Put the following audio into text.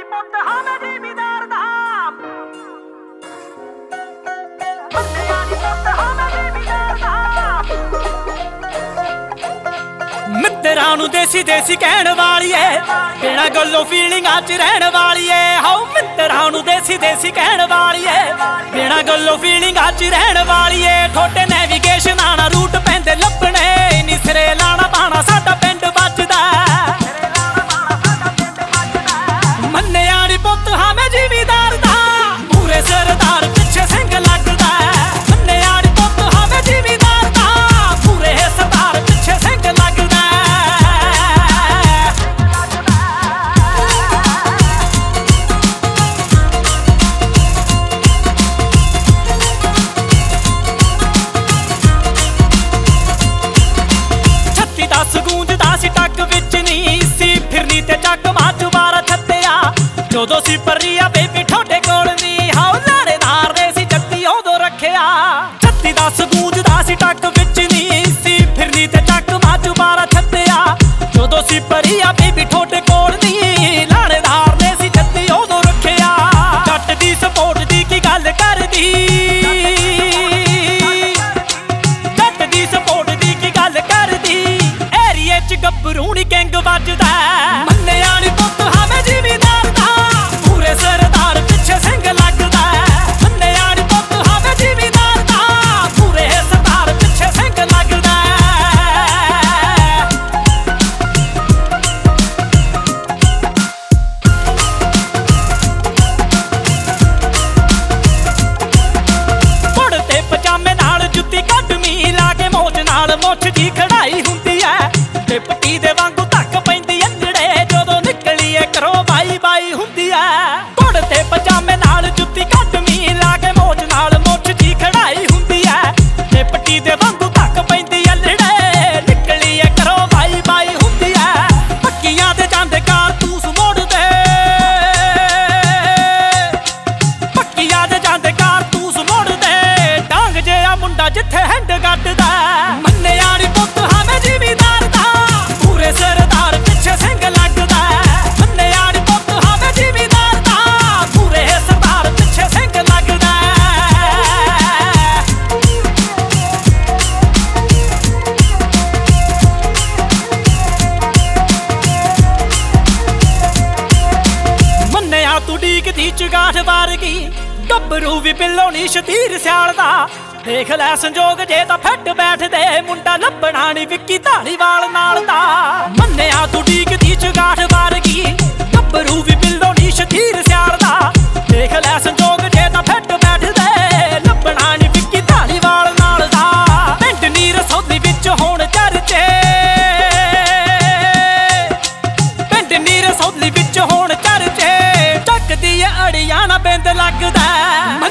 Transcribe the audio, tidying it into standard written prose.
ਪੁੱਤ ਹਾਂ ਮੈਂ ਜ਼ਿਮੀਦਾਰ ਦਾ। ਬੰਦਿਆਂ ਦੀ ਪੁੱਤ ਹਾਂ ਮੈਂ ਜ਼ਿਮੀਦਾਰ ਦਾ। ਮਿੱਤਰਾਂ ਨੂੰ ਦੇਸੀ ਦੇਸੀ ਕਹਿਣ ਵਾਲੀਏ, ਬਿਨਾਂ ਗੱਲੋਂ ਫੀਲਿੰਗਾਂ 'ਚ ਰਹਿਣ ਵਾਲੀਏ। ਹਾਓ ਮਿੱਤਰਾਂ ਨੂੰ ਦੇਸੀ ਦੇਸੀ ਕਹਿਣ ਵਾਲੀਏ, ਬਿਨਾਂ ਗੱਲੋਂ ਫੀਲਿੰਗਾਂ 'ਚ ਰਹਿਣ ਵਾਲੀਏ। ਠੋਡੇ ਨੈਵੀਗੇਸ਼ਨਾਂ ਨਾਲ ਰੂਟ ਪੈਂਦੇ ਲੱਭਣੇ, ਨੀ ਸਿਰੇ ਲਾਣਾ ਪਾਣਾ ਸਾਡਾ ਪਿੰਡ ਵੱਜਦਾ। ਮੰਨਿਆ ਨੀ ਪੁੱਤ ਹਾਂ ਮੈਂ ਜ਼ਿਮੀਦਾਰ ਦਾ, ਪੂਰੇ ਸਰਦਾਰ ਪਿੱਛੇ ਸਿੰਘ ਲੱਗਦਾ। ਮੰਨਿਆ ਨੀ ਪੁੱਤ ਹਾਂ ਮੈਂ ਜ਼ਿਮੀਦਾਰ ਦਾ, ਪੂਰੇ ਸਰਦਾਰ ਪਿੱਛੇ ਸਿੰਘ ਲੱਗਦਾ। ਦਸ ਗੂੰਜਦਾ ਸੀ ਟੱਕ ਵਿੱਚ ਨੀ ਸੀ ਫਿਰਨੀ ਤੇ ਚੱਕ ਮਾਚੂ ਬਾਰਾ ਛੱਤਿਆ। ਜਦੋਂ ਸੀ ਪਰੀਆ ਬੇਬੀ ਠੋਡੇ ਕੋਲ ਨੀ, ਹਾਓ ਲਾੜੇਦਾਰ ਨੇ ਸੀ ਜੱਤੀ ਉਦੋਂ ਰੱਖਿਆ। 36 10 ਗੂੰਜਦਾ ਸੀ ਟੱਕ ਵਿੱਚ ਨੀ ਸੀ ਫਿਰਨੀ ਤੇ ਚੱਕ ਮਾਚੂ ਬਾਰਾ ਛੱਤਿਆ। ਜਦੋਂ ਸੀ ਪਰੀਆ ਬੇਬੀ ਠੋਡੇ ਕੋਲ ਨੀ, ਲਾੜੇਦਾਰ ਨੇ ਸੀ ਜੱਤੀ ਉਦੋਂ ਰੱਖਿਆ। ਜੱਟ ਦੀ ਸਪੋਰਟ ਦੀ ਕੀ ਗੱਲ ਕਰਦੀ, ਜੱਟ ਦੀ ਸਪੋਰਟ ਦੀ ਕੀ ਗੱਲ ਕਰਦੀ। ਏਰੀਏ 'ਚ ਗੱਭਰੂ ਨੀ ਗੈਂਗ ਵੱਜਦਾ। ਮੰਨਿਆ ਨੀ ਪੁੱਤ ਹਾਂ ਮੈਂ ਜ਼ਿਮੀਦਾਰ ਦਾ, ਪੂਰੇ ਸਰਦਾਰ ਪਿੱਛੇ ਸਿੰਘ ਲੱਗਦਾ। ਮੰਨਿਆ ਨੀ ਪੁੱਤ ਹਾਂ ਮੈਂ ਜ਼ਿਮੀਦਾਰ ਦਾ, ਪੂਰੇ ਸਰਦਾਰ ਪਿੱਛੇ ਸਿੰਘ ਲੱਗਦਾ। ਕੁੜ ਤੇ ਪਜਾਮੇ ਨਾਲ ਜੁੱਤੀ ਕੱਢਵੀਂ ਲਾ ਕੇ ਮੋਚ ਨਾਲ ਮੁੱਛ ਦੀ ਖੜਾਈ ਹੁੰਦੀ ਐ। ਤੇ ਪੱਟੀ ਦੇ ਵਾਂਗੂ ਧੱਕ ਪੈਂਦੀ ਅੰਜੜੇ, ਜਦੋਂ ਨਿਕਲੀਏ ਕਰੋ ਬਾਈ ਬਾਈ ਹੁੰਦੀ ਐ। ਕੁੜ ਤੇ ਪਜਾਮੇ ਨਾਲ ਜੁੱਤੀ ਕੱਢਵੀਂ ਲਾ ਕੇ ਮੋਚ ਨਾਲ ਮੁੱਛ ਦੀ ਖੜਾਈ ਹੁੰਦੀ ਐ। ਤੇ ਪੱਟੀ ਦੇ ਵਾਂਗੂ ਧੱਕ ਪੈਂਦੀ ਅੰਜੜੇ, ਨਿਕਲੀਏ ਕਰੋ ਬਾਈ ਬਾਈ ਹੁੰਦੀ ਐ। ਪੱਕੀਆਂ ਦੇ ਜਾਂਦੇ ਕਾਰਤੂਸ ਮੋੜਦੇ, ਪੱਕੀਆਂ ਦੇ ਜਾਂਦੇ ਕਾਰਤੂਸ ਮੋੜਦੇ। ਡਾਂਗ ਜਿਹਾ ਮੁੰਡਾ ਜਿੱਥੇ ਹੈਂਡ ਗੱਡਦਾ। ਮੰਨਿਆ ਨੀ ਪੁੱਤ ਹਾਂ ਮੈਂ ਜ਼ਿਮੀਦਾਰ ਦਾ, ਪੂਰੇ ਸਰਦਾਰ ਪਿੱਛੇ ਸਿੰਘ ਲੱਗਦਾ। ਮੰਨਿਆ ਨੀ ਪੁੱਤ ਹਾਂ ਮੈਂ ਜ਼ਿਮੀਦਾਰ ਦਾ, ਪੂਰੇ ਸਰਦਾਰ ਪਿੱਛੇ ਸਿੰਘ ਲੱਗਦਾ। ਮੰਨਿਆ ਤੂੰ ਡੀਕਦੀ ਚੁਗਾਠ ਵਾਰਗੀ, ਗੱਭਰੂ ਵੀ ਬਿੱਲੋ ਨੀ ਸ਼ਤੀਰ ਸਿਆਲ ਦਾ। ਦੇਖ ਲੈ ਸੰਜੋਗ ਜੇ ਤਾਂ ਫਿੱਟ ਬੈਠਦੇ, ਮੁੰਡਾ ਲੱਭਣਾ ਨੀ ਵਿੱਕੀ ਧਾਲੀਵਾਲ ਨਾਲ ਦਾ। ਮੰਨਿਆ ਤੂੰ ਡੀਕਦੀ ਚੁਗਾਠ ਵਾਰਗੀ, ਗੱਭਰੂ ਵੀ ਬਿੱਲੋ ਨੀ ਸ਼ਤੀਰ ਸਿਆਲ ਦਾ। ਦੇਖ ਲੈ ਸੰਜੋਗ ਜੇ ਤਾਂ ਫਿੱਟ ਬੈਠਦੇ, ਲੱਭਣਾ ਨੀ ਵਿੱਕੀ ਧਾਲੀਵਾਲ ਨਾਲ ਦਾ। ਪਿੰਡ ਨੀ ਰਸੌਲੀ ਵਿੱਚ ਹੋਣ ਚਰਚੇ, ਪਿੰਡ ਨੀ ਰਸੌਲੀ ਵਿੱਚ ਹੋਣ ਚਰਚੇ। ਚੱਕਦੀ ਅੜੀਆਂ ਨਾ ਬਿੰਦ ਲੱਗਦਾ।